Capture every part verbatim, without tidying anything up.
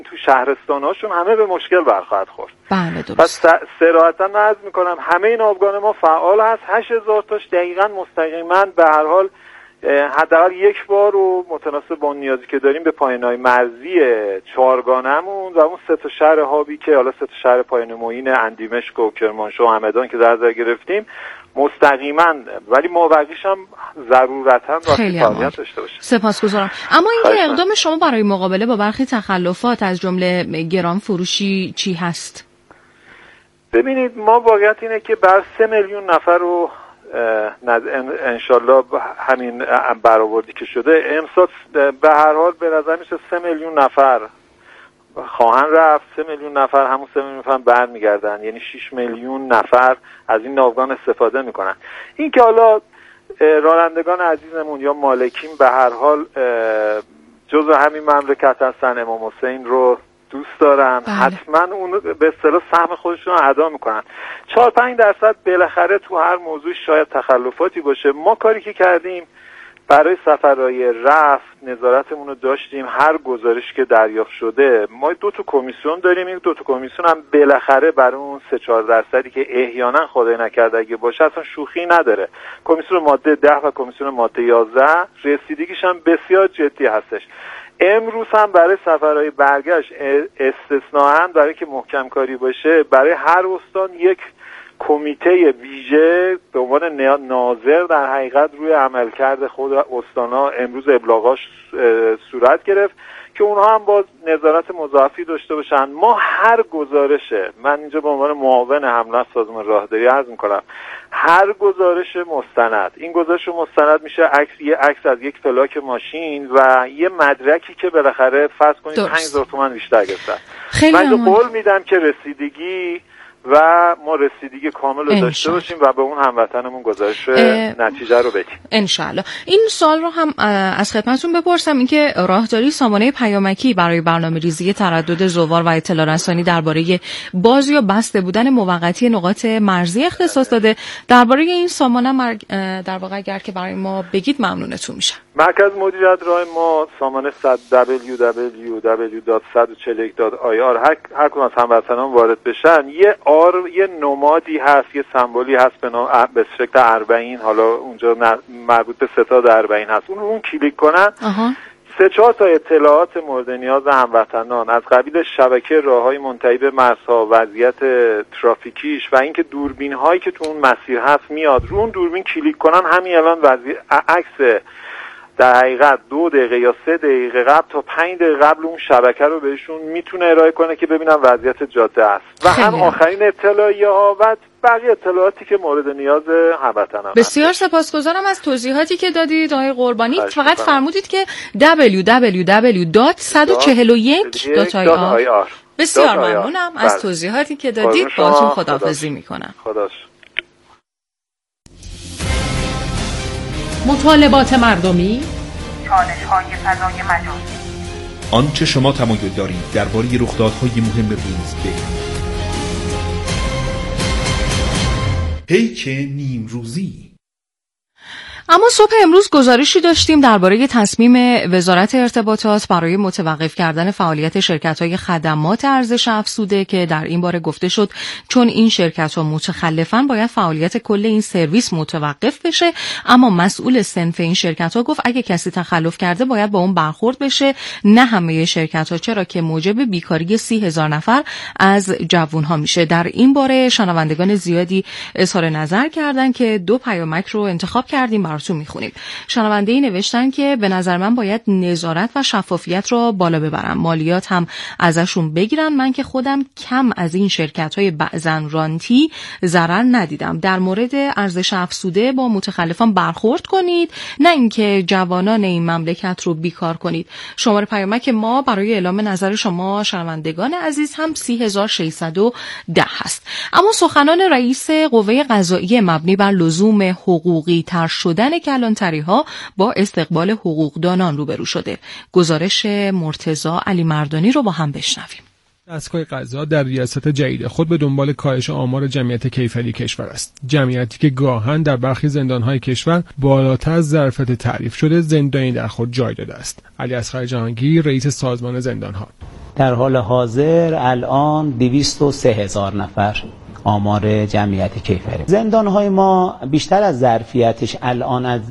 تو شهرستان‌هاشون همه به مشکل برخواهد خورد. بله درست. پس صراحتاً عرض می‌کنم همه این آبگان ما فعال هست. هشت هزار تاش دقیقاً مستقیما به هر حال حداقل یک بار رو متناسب با نیازی که داریم به پایان‌های مرزی چهارگانه‌مون و اون سه تا شهر هابی که حالا سه تا شهر پایان معین اندیمشک و کرمانشاه و همدان که در نظر گرفتیم مستقیما، ولی مابقیش هم ضرورتاً واسه فعالیت داشته باشه. سپاسگزارم. اما اینکه اقدام شما برای مقابله با برخی تخلفات از جمله گران فروشی چی هست؟ ببینید ما واقعیت اینه که بر سه میلیون نفر رو انشالله همین برآوردی که شده امسال به هر حال به نظر میشه سه میلیون نفر خواهن رفت. سه میلیون نفر همون سه میلیون نفر برمیگردن، یعنی شش میلیون نفر از این ناوگان استفاده میکنن. این که حالا رانندگان عزیزمون یا مالکین به هر حال جزء همین مملکت هستن، امام حسین رو دوست دارن، بله. حتما اون به اصطلاح سهم خودشون رو ادا میکنن. چهار پنج درصد بالاخره تو هر موضوع شاید تخلفاتی باشه. ما کاری که کردیم برای سفرهای رفت نظارتمون رو داشتیم. هر گزارش که دریافت شده ما دو تا کمیسیون داریم. این دو تا کمیسیون هم بالاخره برای اون سه چهار درصدی که احیانا خدای نکرده اگه باشه اصلا شوخی نداره. کمیسیون ماده ده و کمیسیون ماده یازده رسیدگیش هم بسیار جدی هستش. امروز هم برای سفرهای برگشت استثناءً برای که محکم کاری باشه برای هر استان یک کمیته ویژه به عنوان ناظر در حقیقت روی عملکرد خود استان‌ها امروز ابلاغاش صورت گرفت که اونها هم با نظارت مضاعفی داشته باشن. ما هر گزارشه، من اینجا به عنوان معاون حمله سازمان راهداری عرض می‌کنم، هر گزارش مستند، این گزارش مستند میشه عکس، یه عکس از یک پلاک ماشین و یه مدرکی که بالاخره فرض کنید پنج هزار تومان بیشتر گرفته. من قول میدم که رسیدگی و ما رسیدگی کامل رو داشته باشیم و به اون هموطنمون گزارش نتیجه رو بدیم انشالله. این سوال رو هم از خدمتتون بپرسم، اینکه راهداری سامانه پیامکی برای برنامه‌ریزی تردد زوار و اطلاع رسانی درباره باز یا بسته بودن موقتی نقاط مرزی اختصاص داده. درباره این سامانه در واقع اگر که برای ما بگید ممنونتون میشم. مرکز مدیریت راه ما سامانه دبلیو دبلیو دبلیو دات صد و چهل و یک دات آی آر هر هر کدوم از هموطنان وارد بشن یه آر یه نمادی هست، یه سمبولی هست به نام به شکل اربعین، حالا اونجا مربوط به ستاد اربعین هست. اون رو اون کلیک کنن آها. سه چهار تا اطلاعات مورد نیاز هموطنان از قبیل شبکه راههای منتهی به مرزها، وضعیت ترافیکیش و اینکه دوربین هایی که تو اون مسیر هست میاد، رو اون دوربین کلیک کنن همین الان وضعیت عکس در حقیقت دو دقیقه یا سه دقیقه قبل تا پنج دقیقه قبل اون شبکه رو بهشون میتونه ارائه کنه که ببینن وضعیت جاده است و هم آخرین اطلاعیه ها و بقیه اطلاعاتی که مورد نیاز هموطنان. بسیار سپاسگزارم از توضیحاتی که دادید آقای قربانی. فقط فرمودید که دبلیو دبلیو دبلیو دات صد و چهل و یک دات آی آر. بسیار ممنونم از توضیحاتی که دادید. باهاتون خداحافظی میکنم. خداش. مطالبات مردمی، چالش‌های فضای مجازی، آنچه شما تمایل دارید درباره رخدادهای مهم روز بگویید. پیک نیم روزی. اما صبح امروز گزارشی داشتیم درباره تصمیم وزارت ارتباطات برای متوقف کردن فعالیت شرکت‌های خدمات ارزش افزوده که در این باره گفته شد چون این شرکت‌ها متخلفن باید فعالیت کل این سرویس متوقف بشه. اما مسئول صنف این شرکت‌ها گفت اگه کسی تخلف کرده باید با اون برخورد بشه، نه همه شرکت‌ها، چرا که موجب بیکاری سی هزار نفر از جوان‌ها میشه. در این باره شنوندگان زیادی اظهار نظر کردن که دو پیامک رو انتخاب کردیم براتون میخونیم. شنونده‌ای نوشتن که به نظر من باید نظارت و شفافیت رو بالا ببرم، مالیات هم ازشون بگیرن. من که خودم کم از این شرکت‌های بعضن رانتی ضرر ندیدم. در مورد ارزش افزوده با متخلفان برخورد کنید، نه اینکه جوانان این مملکت رو بیکار کنید. شماره پیامک ما برای اعلام نظر شما شنوندگان عزیز هم سی هزار و ششصد و ده هست. اما سخنان رئیس قوه قضاییه مبنی بر لزوم حقوقی تر شدن کلانتری‌ها با استقبال حقوقدانان روبرو شده. گزارش مرتضی علی مردانی رو با هم بشنویم. دستگاه قضا در ریاست جدید خود به دنبال کاهش آمار جمعیت کیفری کشور است. جمعیتی که گاهن در برخی زندان‌های کشور بالاتر از ظرفیت تعریف شده زندانی در خود جای داده است. علی اصغر جهانگیر، رئیس سازمان زندان‌ها: در حال حاضر الان دویست و سه هزار نفر آمار جمعیت کیفری. زندان‌های ما بیشتر از ظرفیتش الان از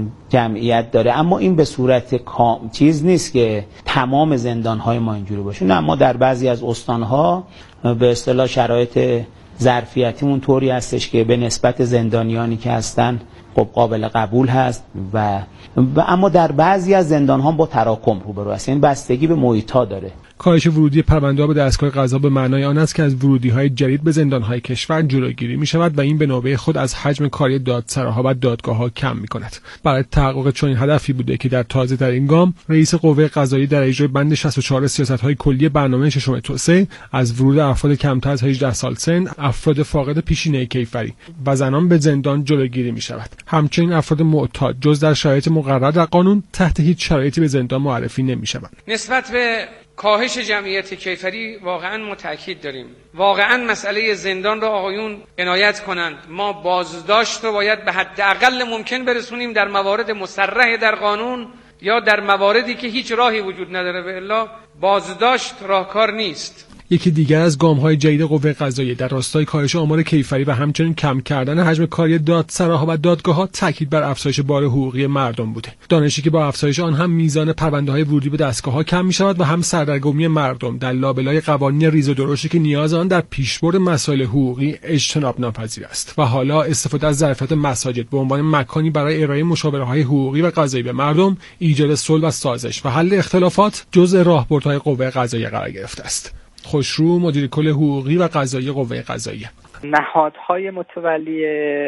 جمعیت داره، اما این به صورت کام چیز نیست که تمام زندان‌های ما اینجوری باشه. نه، ما در بعضی از استان‌ها به اصطلاح شرایط ظرفیتیمون طوری هستش که به نسبت زندانیانی که هستن خب قابل قبول هست و, و اما در بعضی از زندان‌ها با تراکم روبرو هستیم. این بستگی به محیط‌ها داره. کاهش ورودی پرونده‌ها به دستگاه قضا به معنای آن است که از ورودی‌های جدید به زندان‌های کشور جلوگیری می‌شود و این به نوبه خود از حجم کاری دادسراها و دادگاه‌ها کم می‌کند. برای تحقق چنین هدفی بوده که در تازه‌ترین گام رئیس قوه قضاییه در اجرای بند شصت و چهار سیاست‌های کلی برنامه ششم توسعه از ورود افراد کمتر از هجده سال سن، افراد فاقد پیشینه کیفری و زنان به زندان جلوگیری می‌شود. همچنین افراد معتاد جز در شرایط مقرر در قانون تحت هیچ شرایطی به زندان معرفی نمی‌شوند. نسبت به کاهش جمعیت کیفری واقعا ما تاکید داریم. واقعا مسئله زندان را آقایون عنایت کنند. ما بازداشت رو باید به حداقل ممکن برسونیم در موارد مصرح در قانون یا در مواردی که هیچ راهی وجود نداره، به الا بازداشت راهکار نیست. یکی دیگر از گام‌های جدید قوه قضاییه در راستای کاهش آمار کیفری و همچنین کم کردن حجم کاری دادسراها و دادگاه‌ها تاکید بر افزایش بار حقوقی مردم بوده. دانشی که با افزایش آن هم میزان پرونده‌های ورودی به دستگاه‌ها کم می‌شود و هم سردرگمی مردم در لابلای قوانین ریز و درشتی که نیاز آن در پیشبرد مسائل حقوقی اجتناب ناپذیر است. و حالا استفاده از ظرفیت مساجد به عنوان مکانی برای ارائه مشاوره‌های حقوقی و قضایی به مردم، ایجاد صلح و سازش و حل اختلافات جزء راهبردهای قوه قضاییه قرار گرفته است. خوشرو، مدیر کل حقوقی و قضایی قوه قضاییه: نهادهای متولی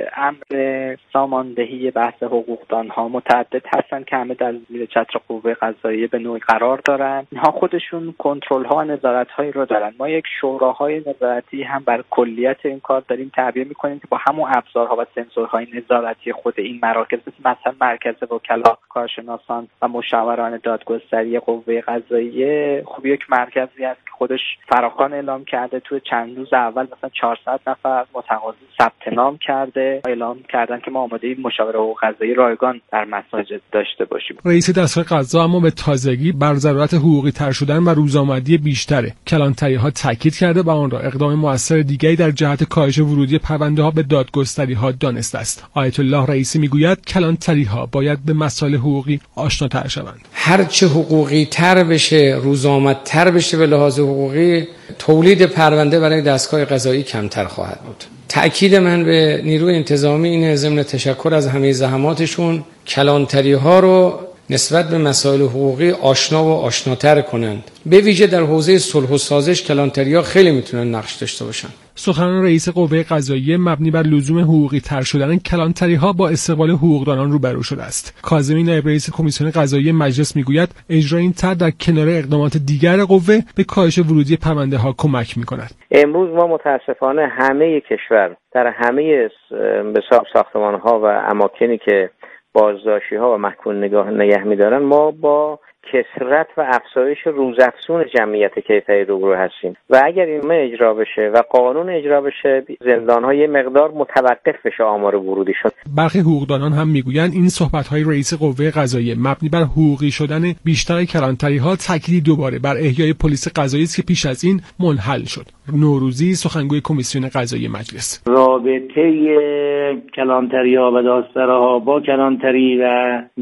امر ساماندهی بحث حقوقدانها متعدد هستند که همه در زیر چتر قوه قضاییه به نوعی قرار دارند. اینها خودشون کنترل ها و نظارت هایی رو دارن. ما یک شوراهای نظارتی هم بر کلیت این کار داریم تعبیه میکنیم که با همون ابزارها و سنسورهای نظارتی خود این مراکز، مثلا مرکز وکلا، کارشناسان و مشاوران دادگستری قوه قضاییه، خب یک مرکزی است که خودش فراخوان اعلام کرده توی چند روز اول مثلا چهارصد نفر متقاضی ثبت نام کرده، اعلام کردن که ما آماده مشاوره حقوق قضایی رایگان در مساجد داشته باشیم. رئیس دستگاه قضا اما به تازگی بر ضرورت حقوقی تر شدن و روزآمدی بیشتر کلانتری‌ها تاکید کرده و آن را اقدام موثر دیگری در جهت کاهش ورودی پرونده‌ها به دادگستری‌ها دانسته است. آیت الله رئیسی میگوید کلانتری‌ها باید به مسائل حقوقی آشناتر شوند. هر چه حقوقی تر بشه، روزآمدتر بشه به لحاظ حقوقی، تولید پرونده برای دستگاه قضایی کمتر خواهد بود. تأکید من به نیروی انتظامی اینه، ضمن تشکر از همه زحماتشون، کلانتری ها رو نسبت به مسائل حقوقی آشنا و آشناتر کنند. به ویژه در حوزه صلح و سازش کلانتری ها خیلی میتونن نقش داشته باشن. سخنان رئیس قوه قضاییه مبنی بر لزوم حقوقی تر شدن کلانتری ها با استقبال حقوقدانان روبرو شده است. کاظمی نایب رئیس کمیسیون قضایی مجلس میگوید اجرای این طرح در کنار اقدامات دیگر قوه به کاهش ورودی پرونده ها کمک میکند. امروز ما متاسفانه همه کشور در همه به ساختمان ها و اماکنی که بازداشتی ها و محکوم نگاه نگه می‌دارن، ما با کثرت و افزایش روزافزون جمعیت کیفری روبرو هستیم و اگر این اجرا بشه و قانون اجرا بشه، زندان‌ها یه مقدار متوقف بشه آمار ورودیشون. برخی حقوقدانان هم میگویند این صحبت‌های رئیس قوه قضاییه مبنی بر حقوقی شدن بیشتر کلانتری‌ها تأکیدی دوباره بر احیای پلیس قضایی است که پیش از این منحل شد. نوروزی، سخنگوی کمیسیون قضایی مجلس: رابطه کلانتری‌ها و دادسراها با کلانتری و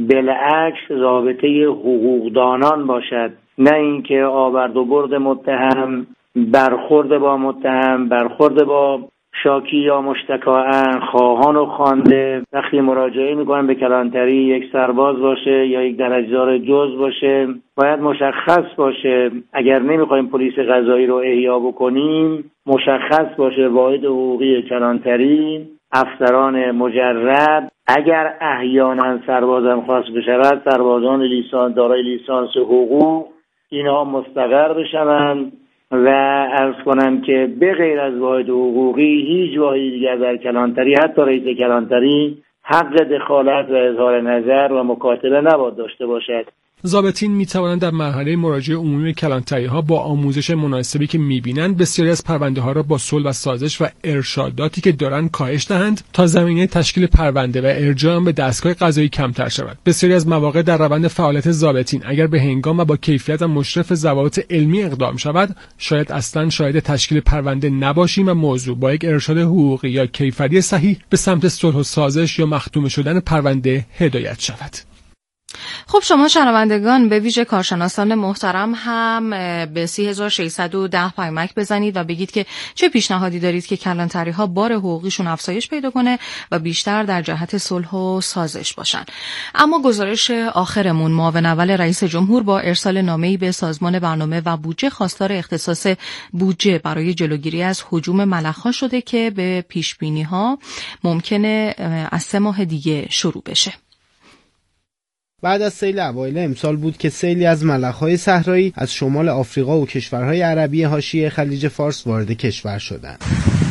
بالعکس رابطه حقوقدانان باشد، نه اینکه آورد و برد متهم، برخورد با متهم، برخورد با شاکی یا مشتکا، خواهان و خوانده وقتی مراجعه میکنن به کلانتری یک سرباز باشه یا یک درجه‌دار جز باشه، باید مشخص باشه. اگر نمیخوایم پلیس قضایی رو احیا بکنیم، مشخص باشه واحد حقوقی کلانتری، افسران مجرد، اگر احیانا سربازم خواست بشود، سربازان لیسانس دارای لیسانس حقوق، اینها مستقر بشوند و عرض کنم که به غیر از واحد حقوقی هیچ واحدی دیگر در کلانتری، حتی رئیس کلانتری، حق دخالت و اظهار نظر و مکاتبه نباید داشته باشد. ضابطین میتوانند در مرحله مراجعه عمومی کلانتری‌ها با آموزش مناسبی که میبینند بسیاری از پرونده‌ها را با صلح و سازش و ارشاداتی که دارند کاهش دهند تا زمینه تشکیل پرونده و ارجاع آن به دستگاه قضایی کمتر شود. بسیاری از مواقع در روند فعالیت ضابطین اگر به هنگام و با کیفیت و مشرف ضوابط علمی اقدام شود، شاید اصلا شاهد تشکیل پرونده نباشیم و موضوع با یک ارشاد حقوقی یا کیفری صحیح به سمت صلح و سازش یا مختوم شدن پرونده هدایت شود. خب شما شنوندگان به ویژه کارشناسان محترم هم به سه هزار و ششصد و ده پیامک بزنید و بگید که چه پیشنهادی دارید که کلانتری ها بار حقوقیشون افزایش پیدا کنه و بیشتر در جهت صلح و سازش باشن. اما گزارش آخرمون، معاون اول رئیس جمهور با ارسال نامه‌ای به سازمان برنامه و بودجه خواستار اختصاص بودجه برای جلوگیری از هجوم ملخ‌ها شده که به پیش‌بینی‌ها ممکنه از سه ماه دیگه شروع بشه. بعد از سیل اوایل امسال بود که سیلی از ملخ‌های صحرایی از شمال آفریقا و کشورهای عربی حاشیه خلیج فارس وارد کشور شدند.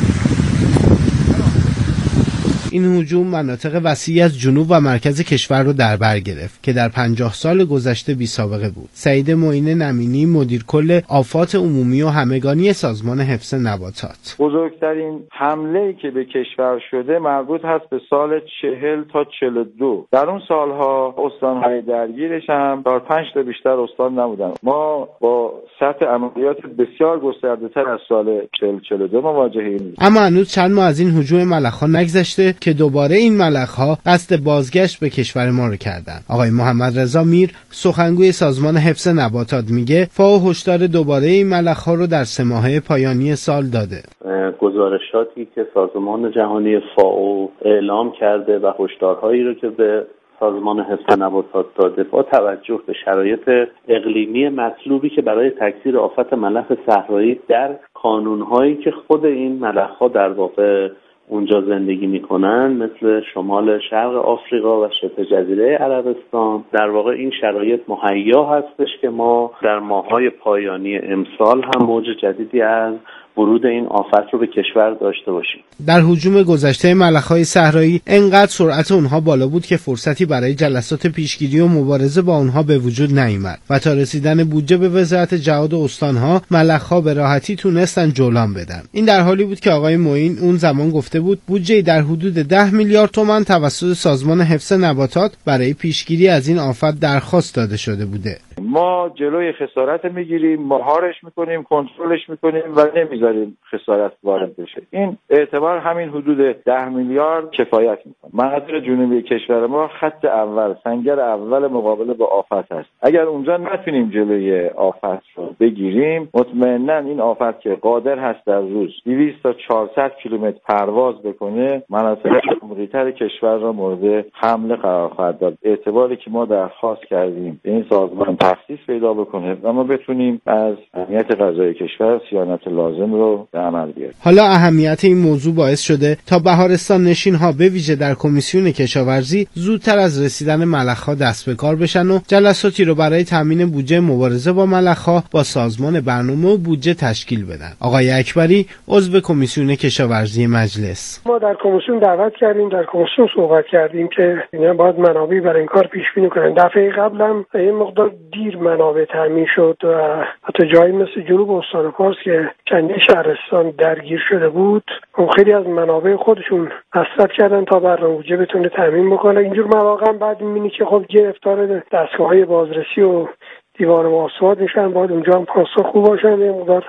این هجوم مناطق وسیعی از جنوب و مرکز کشور رو در بر گرفت که در پنجاه سال گذشته بی سابقه بود. سعید معین نمینی، مدیر کل آفات عمومی و همگانی سازمان حفظ نباتات: بزرگترین حمله‌ای که به کشور شده مربوط هست به سال چهل تا چهل و دو. در اون سالها استان‌های درگیرش هم تا پنج تا بیشتر استان نبودن. ما با سطح عملیات بسیار گسترده‌تر از سال چهل چهل و دو مواجهیم. اما هنوز چند ماه از این هجوم ملخ‌ها نگذشته که دوباره این ملخ‌ها قصد بازگشت به کشور ما رو کردن. آقای محمد رضا میر، سخنگوی سازمان حفظ نباتات، میگه فاو هشدار دوباره این ملخ‌ها رو در سه ماهه پایانی سال داده. گزارشاتی که سازمان جهانی فاو اعلام کرده و هشدارهایی رو که به سازمان حفظ نباتات داده با توجه به شرایط اقلیمی مطلوبی که برای تکثیر آفت ملخ صحرایی در کانون‌هایی که خود این ملخ‌ها در واقع اونجا زندگی میکنن، مثل شمال شرق آفریقا و شبه جزیره عربستان، در واقع این شرایط مهیا هستش که ما در ماه‌های پایانی امسال هم موج جدیدی از ورود این آفت رو به کشور داشته باشیم. در هجوم گذشته ملخ‌های صحرایی انقدر سرعت اونها بالا بود که فرصتی برای جلسات پیشگیری و مبارزه با اونها به وجود نیامد و تا رسیدن بودجه به وزارت جهاد استان‌ها ملخ‌ها به راحتی تونستن جولان بدن. این در حالی بود که آقای معین اون زمان گفته بود بودجه در حدود ده میلیارد تومان توسط سازمان حفظ نباتات برای پیشگیری از این آفت درخواست داده شده بوده. ما جلوی خسارت میگیریم، مهارش میکنیم، کنترلش میکنیم و نمیذاریم خسارت وارد بشه. این اعتبار همین حدود ده میلیارد کفایت میکنه. مناطق جنوبی کشور ما خط اول، سنگر اول مقابله با آفت هست. اگر اونجا نتونیم جلوی آفت رو بگیریم، مطمئنا این آفت که قادر هست در روز دویست تا چهارصد کیلومتر پرواز بکنه، مناطق عمقی‌تر کشور را مورد حمله قرار خواهد داد. اعتباری که ما درخواست کردیم به این سازمان تخصیص پیدا بکنه و ما بتونیم از امنیت غذایی کشور صیانت لازم رو به عمل بیاریم. حالا اهمیت این موضوع باعث شده تا بهارستان نشین‌ها به ویژه در کمیسیون کشاورزی زودتر از رسیدن ملخ‌ها دست به کار بشن و جلساتی رو برای تامین بودجه مبارزه با ملخ‌ها با سازمان برنامه و بودجه تشکیل بدن. آقای اکبری، عضو کمیسیون کشاورزی مجلس: ما در کمیسیون دعوت کردیم، در کمیسیون صحبت کردیم که اینا باید منابع برای این کار پیش بینی کنن. دفعه قبل هم یه مقدار دیر منابع تامین شد و حتی جایی مثل جنوب استان فارس که چندین شهرستان درگیر شده بود، اون خیلی از منابع خودشون مصرف کردن تا برنامه بودجه بتونه تامین بکنه. اینجور مواقع بعد می‌بینی که خب گرفتار دستگاه‌های بازرسی و دیوان محاسبات میشن، باید اونجا هم پاسخ خوب باشن، یه مقدار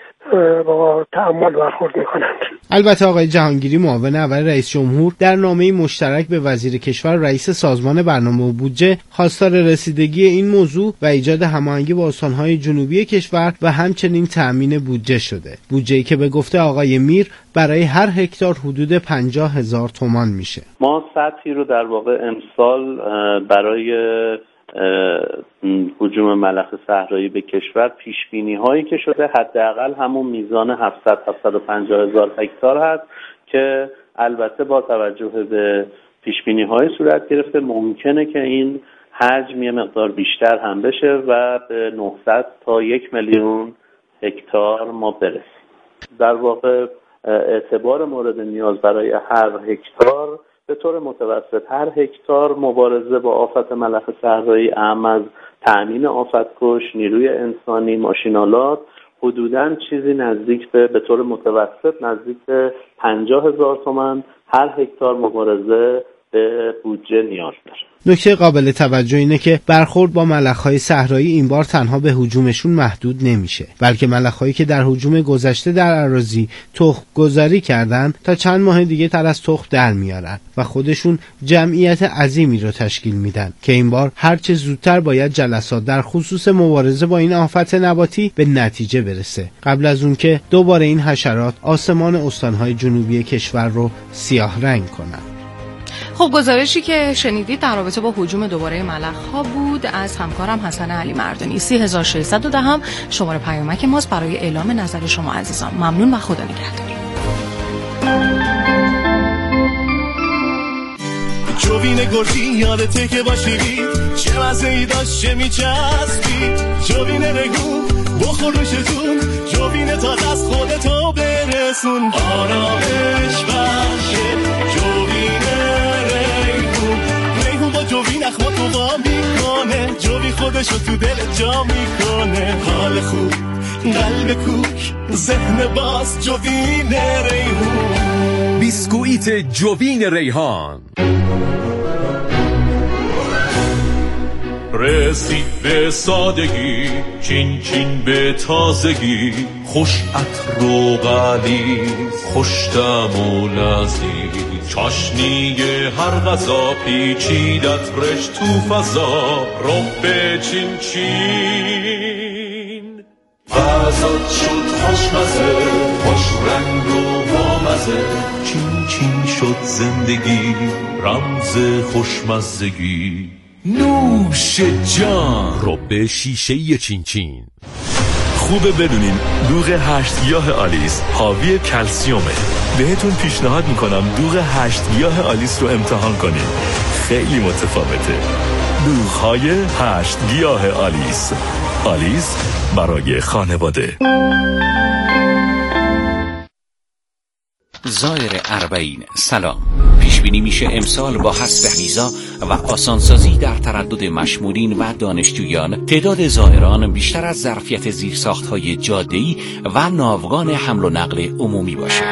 با تأمل برخورد میکنند. البته آقای جهانگیری، معاون اول رئیس جمهور، در نامه‌ای مشترک به وزیر کشور رئیس سازمان برنامه و بودجه خواستار رسیدگی این موضوع و ایجاد هماهنگی با استان‌های جنوبی کشور و همچنین تأمین بودجه شده. بودجه‌ای که به گفته آقای میر برای هر هکتار حدود پنجاه هزار تومان میشه. ما سطحی رو در واقع امسال برای هجوم ملخ صحرایی به کشور پیش بینی هایی که شده حداقل همون میزان هفتصد تا هفتصد و پنجاه هزار هکتار هست که البته با توجه به پیش بینی های صورت گرفته ممکنه که این حجم یه مقدار بیشتر هم بشه و به نهصد تا یک میلیون هکتار ما برسیم. در واقع اعتبار مورد نیاز برای هر هکتار به طور متوسط هر هکتار مبارزه با آفت ملخ صحرایی اعم از تأمین آفت‌کش، نیروی انسانی، ماشین‌آلات حدوداً چیزی نزدیک به به طور متوسط نزدیک به پنجاه هزار تومان هر هکتار مبارزه به بودجه نیاز داره. نکته قابل توجه اینه که برخورد با ملخ‌های صحرایی این بار تنها به هجومشون محدود نمیشه، بلکه ملخ‌هایی که در هجوم گذشته در اراضی تخم گذاری کردن تا چند ماه دیگه تر از تخم در میارن و خودشون جمعیت عظیمی رو تشکیل میدن که این بار هرچه زودتر باید جلسات در خصوص مبارزه با این آفت نباتی به نتیجه برسه، قبل از اون که دوباره این حشرات آسمان استان‌های جنوبی کشور رو سیاه رنگ کنن. خب گزارشی که شنیدید در رابطه با هجوم دوباره ملخ‌ها بود از همکارم حسن علی مردانی. سه هزار و ششصد و ده هم شماره پیامک ماست برای اعلام نظر شما عزیزان. ممنون و خدا نگهدار. جوین گرگی یادته که باشیدی چه مزه‌ای داشت چه میچسبی، جوین رگو بخورشتون، جوین تا دست خودتو برسون، آرامش بخشه جوین ریحون، ریحون با جوین اخماتو با میکنه، جوین خودشو تو دل جا میکنه، حال خوب قلب کوک ذهن باز جوین ریحون. بیسکویت جوین ریحان رسید به سادگی، چین چین به تازگی، خوش عطر و غلیظ، خوش طعم و لذیذ، چاشنی هر غذا پیچیدت رش تو فضا، رب چین چین غذات شد خوشمزه، خوش رنگ و بامزه، چین چین شد زندگی، رمز خوشمزگی، نوش جان. رب شیشه‌ای چین چین. خوبه بدونین دوغ هشت گیاه آلیس حاوی کلسیومه. بهتون پیشنهاد میکنم دوغ هشت گیاه آلیس رو امتحان کنین، خیلی متفاوته. دوغ‌های هشت گیاه آلیس، آلیس برای خانواده. زائر اربعین سلام. پیش بینی میشه امسال با حذف ویزا و آسانسازی در تردد مشمولین و دانشجویان تعداد زائران بیشتر از ظرفیت زیرساخت‌های جاده‌ای و ناوگان حمل و نقل عمومی باشه.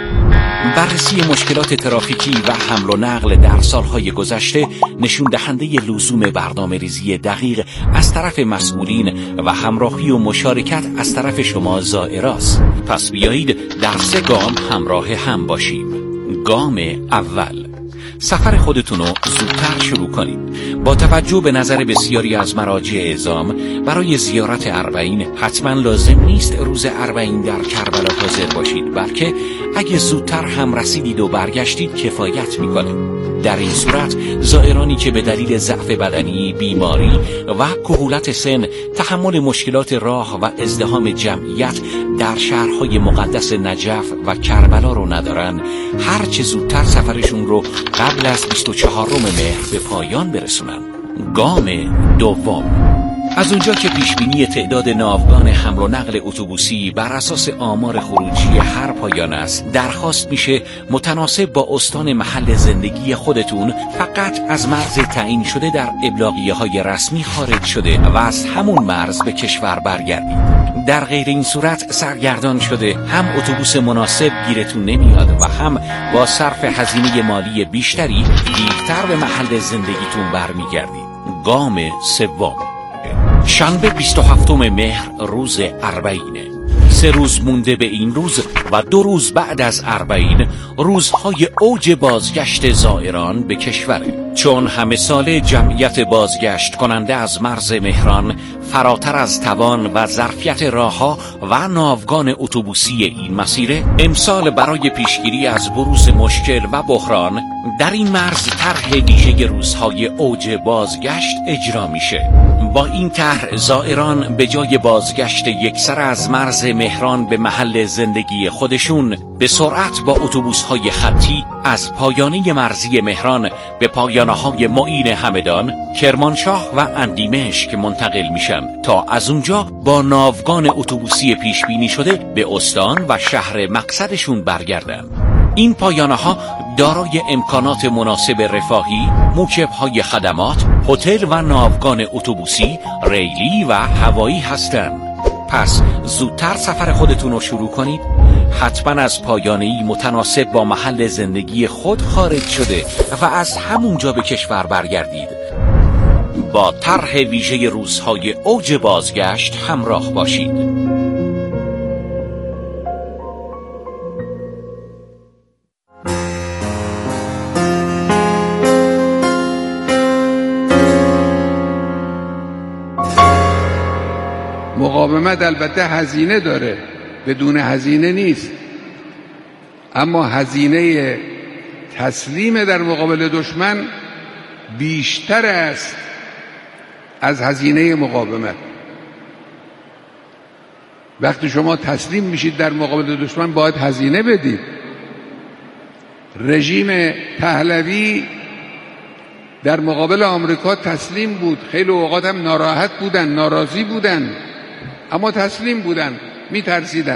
بررسی مشکلات ترافیکی و حمل و نقل در سالهای گذشته نشون دهنده لزوم برنامه‌ریزی دقیق از طرف مسئولین و همراهی و مشارکت از طرف شما زائراست. پس بیایید در سه گام همراه هم باشیم. گام اول، سفر خودتون رو زودتر شروع کنید. با توجه به نظر بسیاری از مراجع اعزام برای زیارت اربعین حتما لازم نیست روز اربعین در کربلا حاضر باشید، بلکه اگه زودتر هم رسیدید و برگشتید کفایت میکنه. در این صورت زائرانی که به دلیل ضعف بدنی، بیماری و کهولت سن تحمل مشکلات راه و ازدحام جمعیت در شهرهای مقدس نجف و کربلا رو ندارن، هر چه زودتر سفرشون رو قبل از بیست و چهارم مهر به پایان برسونن. گام دوم، از اونجا که پیشبینی تعداد ناوگان حمل و نقل اتوبوسی بر اساس آمار خروجی هر پایان است، درخواست میشه متناسب با استان محل زندگی خودتون فقط از مرز تعیین شده در ابلاغیه های رسمی خارج شده و از همون مرز به کشور برگردید. در غیر این صورت سرگردان شده هم اتوبوس مناسب گیرتون نمیاد و هم با صرف هزینه مالی بیشتری دیرتر به محل زندگیتون برمیگردید. گام سوم، شنبه بیست و هفتم مهر روز اربعینه. سه روز مونده به این روز و دو روز بعد از اربعین روزهای اوج بازگشت زائران به کشوره. چون همه ساله جمعیت بازگشت کننده از مرز مهران فراتر از توان و ظرفیت راهها و ناوگان اتوبوسی این مسیره، امسال برای پیشگیری از بروز مشکل و بحران در این مرز طرح ویژه روزهای اوج بازگشت اجرا میشه. با این طرح زائران به جای بازگشت یکسر از مرز مهران به محل زندگی خودشون به سرعت با اتوبوس‌های خطی از پایانه مرزی مهران به پایانه‌های معین همدان، کرمانشاه و اندیمشک منتقل میشن تا از اونجا با ناوگان اتوبوسی پیش بینی شده به استان و شهر مقصدشون برگردن. این پایانه‌ها دارای امکانات مناسب رفاهی، موکب‌های خدمات، هتل و ناوگان اتوبوسی، ریلی و هوایی هستند. پس زودتر سفر خودتون رو شروع کنید. حتما از پایانه‌ای متناسب با محل زندگی خود خارج شده و از همونجا به کشور برگردید. با طرح ویژه روزهای اوج بازگشت همراه باشید. مقاومت البته هزینه داره، بدون هزینه نیست، اما هزینه تسلیم در مقابل دشمن بیشتر است از هزینه مقاومت. وقتی شما تسلیم میشید در مقابل دشمن باید هزینه بدید. رژیم پهلوی در مقابل آمریکا تسلیم بود، خیلی اوقات هم ناراحت بودن، ناراضی بودن، اما تسلیم بودن، میترسیدن.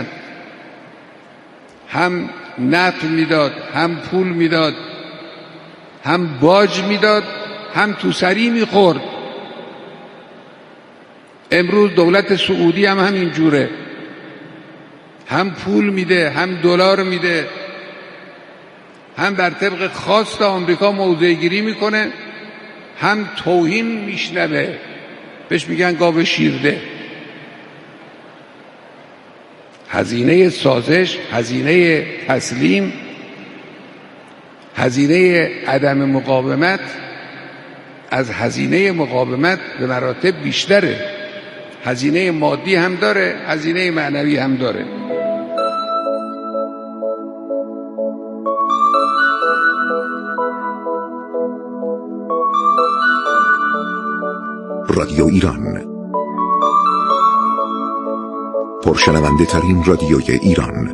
هم نفت میداد، هم پول میداد، هم باج میداد، هم توسری میخورد. امروز دولت سعودی هم همین جوره، هم پول میده، هم دلار میده، هم بر طبق خواست آمریکا موضع گیری میکنه، هم توهین میشنوه، بهش میگن گاو شیرده. هزینه سازش، هزینه تسلیم، هزینه عدم مقاومت از هزینه مقاومت به مراتب بیشتره. هزینه مادی هم داره، هزینه معنوی هم داره. رادیو ایران، پرشنونده ترین رادیوی ایران.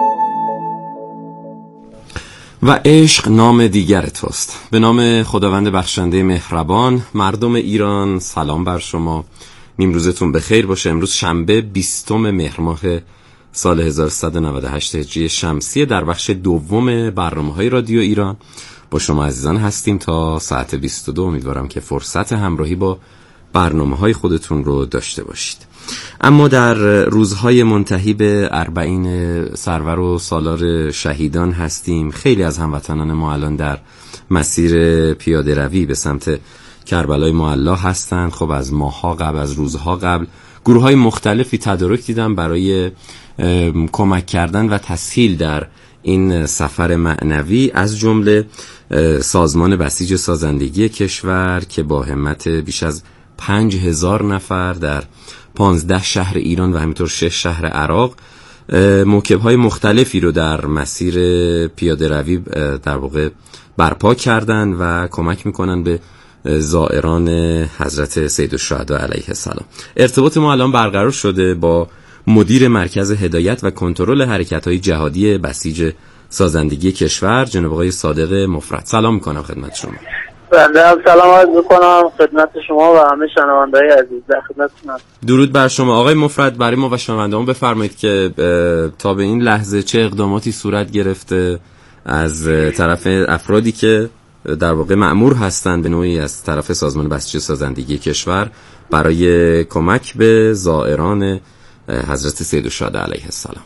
و عشق نام دیگر توست. به نام خداوند بخشنده مهربان. مردم ایران سلام بر شما، نیمروزتون بخیر باشه. امروز شنبه بیستم مهر ماه سال هزار و سیصد و نود و هشت هجری شمسی، در بخش دوم برنامه‌های رادیو ایران با شما عزیزان هستیم تا ساعت بیست و دو. امیدوارم که فرصت همراهی با برنامه‌های خودتون رو داشته باشید. اما در روزهای منتهی به اربعین سرور و سالار شهیدان هستیم. خیلی از هموطنان ما الان در مسیر پیاده روی به سمت کربلای معلی هستند. خب از ماه‌ها قبل، از روزها قبل گروه‌های مختلفی تدارک دیدن برای کمک کردن و تسهیل در این سفر معنوی، از جمله سازمان بسیج سازندگی کشور که با همت بیش از پنج هزار نفر در پانزده شهر ایران و همینطور شش شهر عراق موکب‌های مختلفی رو در مسیر پیاده روی در واقع برپا کردن و کمک میکنن به زائران حضرت سیدالشهدا علیه السلام. ارتباط ما الان برقرار شده با مدیر مرکز هدایت و کنترل حرکت‌های جهادی بسیج سازندگی کشور، جناب آقای صادق مفرد. سلام میکنم خدمت شما. بنده هم سلام عرض میکنم خدمت شما و همه شنونده‌های عزیز. در خدمتتونم. درود بر شما آقای مفرد. برای ما و شنونده‌مون بفرمایید که تا به این لحظه چه اقداماتی صورت گرفته از طرف افرادی که در واقع مأمور هستند به نوعی از طرف سازمان بسیج سازندگی کشور برای کمک به زائران حضرت سیدالشهدا علیه السلام.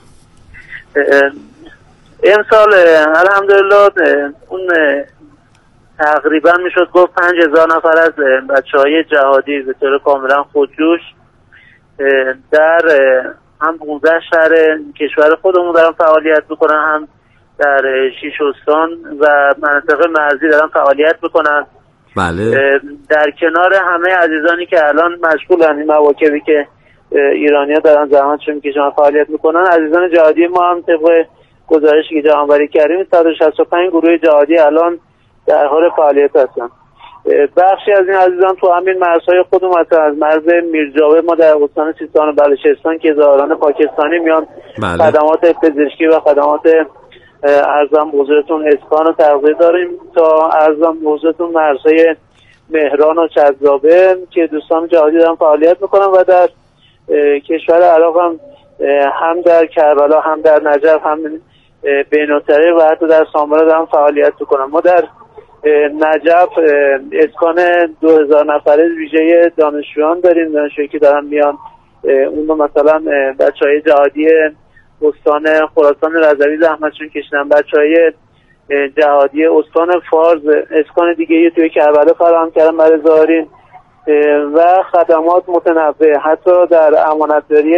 امسال الحمدلله اون تقریبا میشد گفت پنج هزار نفر از بچه‌های جهادی به طور کاملا خودجوش در هم پانزده شهر کشور خودمون دارن فعالیت میکنن، هم در شش استان و مناطق مرزی دارن فعالیت میکنن. بله. در کنار همه عزیزانی که الان مشغولن این مواکبی که ایرانی‌ها دارن زحمتشون میکشن فعالیت میکنن، عزیزان جهادی ما هم طبق گزارشی که جمع‌آوری کردیم صد و شصت و پنج گروه جهادی الان در حال فعالیت هستن. بخشی از این عزیزان تو همین مرزهای خودمون هستن. از مرز میرجاوه ما در استان سیستان و بلوچستان که زائران پاکستانی میان بله. خدمات پزشکی و خدمات ارزم حضورتون اسکان و تغذیه داریم تا ارزم حضورتون مرزهای مهران و چذابه که دوستان جهادی دارن فعالیت میکنن و در کشور عراق هم هم در کربلا هم در نجف هم بین‌المللی و حتی در سامرا دارن فعالیت میکنن. ما در نجف اسکان دو هزار نفره ویژه دانشجویان داریم، دانشجویی که دارن میان. اون مثلا بچهای جهادی استان خراسان رضوی زحمتشون کشیدن، بچهای جهادی استان فارس اسکان دیگه توی کربلا فراهم کردن برای زائرین و خدمات متنوع. حتی در امانتداری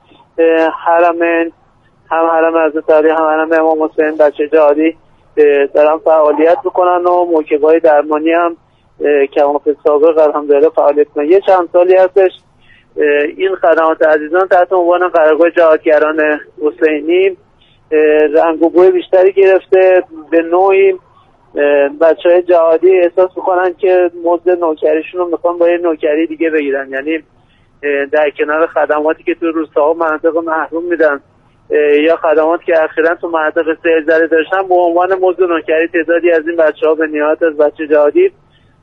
حرمین، هم حرم حضرت علی هم حرم امام حسین، بچه جهادی دارن فعالیت میکنن و موکبای درمانی هم کماف سابق الحمدلله فعالیت میکنن. یه چند سالی هستش این خدمات عزیزان تحت عنوان قرارگاه جهادگران حسینی رنگ و بوی بیشتری گرفته. به نوعی بچه های جهادی احساس میکنن که مزد نوکریشون رو میخوان با یه نوکری دیگه بگیرن، یعنی در کنار خدماتی که تو روستاها مناطق محروم میدن یا خدماتی که اخیراً تو مناطق سیلزده داشتن، به عنوان مزد نوکری تعدادی از این بچه ها به نیابت از بچه جهادی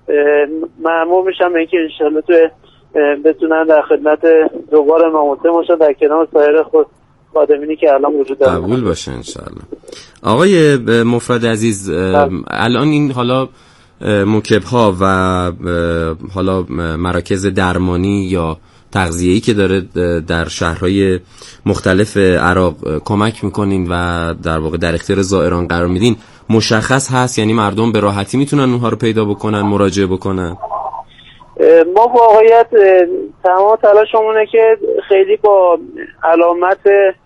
مأمور میشن به اینکه انشالله تو بتونن در خدمت دوبار امام حسین باشن در کنار سایر خود خادمینی که الان وجود دارن. قبول باشه انشالله. آقای مفرد عزیز، الان این حالا موکب ها و حالا مراکز درمانی یا تغذیه‌ای که داره در شهرهای مختلف عراق کمک میکنین و در واقع در اختیار زائران قرار میدین، مشخص هست؟ یعنی مردم به راحتی میتونن اونها رو پیدا بکنن، مراجعه بکنن؟ ما واقعیت تمام تلاشمونه که خیلی با علامت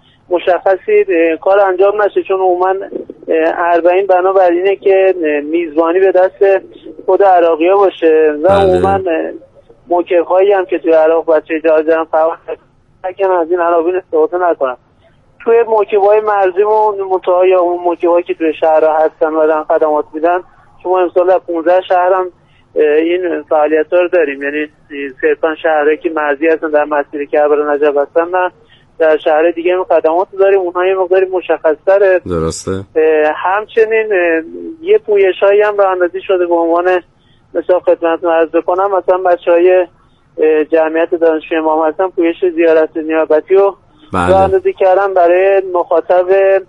مشخصی کار انجام نشه، چون عموما اربعین بنابر اینه که میزبانی به دست خود عراقی ها باشه و عموما موکب هایی هم که توی عراق بچه جهادی دارن فعال نکن از این عناوین استفاده نکنن. توی موکب های مرزیمون منتها یا اون موکب هایی که توی شهرها هستن و دارن خدمات میدن، شما امسال در پانزده شهر هم این فعالیت ها رو داریم، یعنی صرفا شهرهایی که مرزی هستن در مسیر کربلا نجف هستن نه، در شهر دیگه هم خدمات داریم، اونها یه مقداری مشخص‌تره. درسته. همچنین یه پویشایی هم راه اندازی شده به عنوان مثلا خدمتتون عرض بکنم، مثلا بچهای جمعیت دانشجوی امام حسن پویش زیارت نیابتی رو راه اندازی کردن برای مخاطب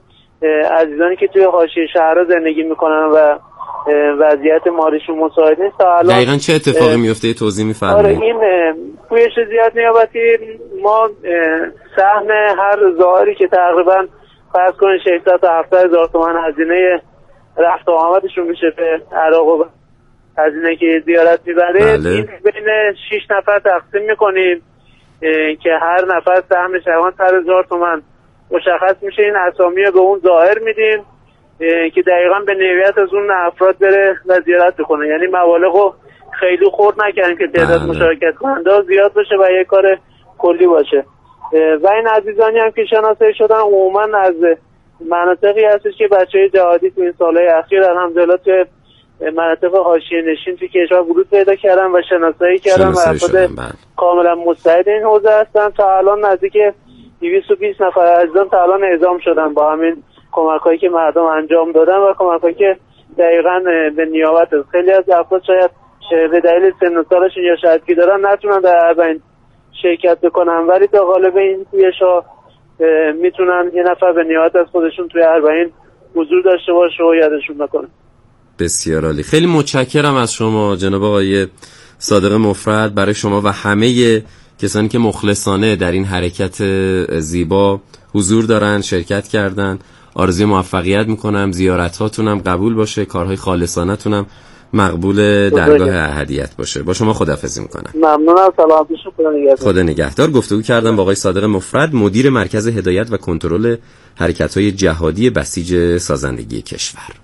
عزیزانی که توی حاشیه شهرها زندگی میکنن و وضعیت مالیشون مساعد نیست. تا الان دقیقاً چه اتفاقی میفته توضیح می‌فرمایید؟ آره، این پویش زیارت نیابتی ما سهم هر زائری که تقریبا فرض کنید ششصد تا هفتصد هزار تومان هزینه رفت و آمدشون میشه به عراق و هزینه که زیارت میبره، بله. این بین شش نفر تقسیم میکنیم که هر نفر سهمش حداقل صد هزار تومان مشخص میشه. این اسامی رو به اون زائر میدیم که دقیقاً به نیت از اون افراد بره و زیارت بکنه، یعنی مبالغ رو خیلی خورد نکنیم که تعداد مشارکت کننده زیاد باشه و یه کار کلی باشه. و این عزیزانی هم که شناسایی شدن عموما از مناطقی هستش که بچهای جهادی تو این سالهای اخیر الحمدلله تو مناطق حاشیه نشین تو کشور ورود پیدا کردن و شناسایی کردن و افراد کاملا مستعد این حوزه هستن. تا الان نزدیک دویست و بیست نفر عزیزان تا الان اعزام شدن با همین کمک‌هایی که مردم انجام دادن و کمک‌هایی که دقیقاً به نیابت خیلی از افراد شاید به دلیل سن و سالشون یا شاید دارن نتونن در اربعین شرکت بکنن، ولی تا غالب این پویش‌ها میتونن یه نفر به نیابت از خودشون توی اربعین حضور داشته باشه و یادشون نکنه. بسیار عالی. خیلی متشکرم از شما جناب آقای صادق مفرد، برای شما و همه کسانی که مخلصانه در این حرکت زیبا حضور دارن، شرکت کردن. آرزوی موفقیت میکنم، زیارتاتونم قبول باشه، کارهای خالصانه‌تونم مقبول درگاه احدیت باشه. با شما خداحافظی میکنم. ممنونم. سلامتی شما. خدا نگهدار. خدا نگهدار. گفتگو کردم با آقای صادق مفرد، مدیر مرکز هدایت و کنترل حرکت‌های جهادی بسیج سازندگی کشور.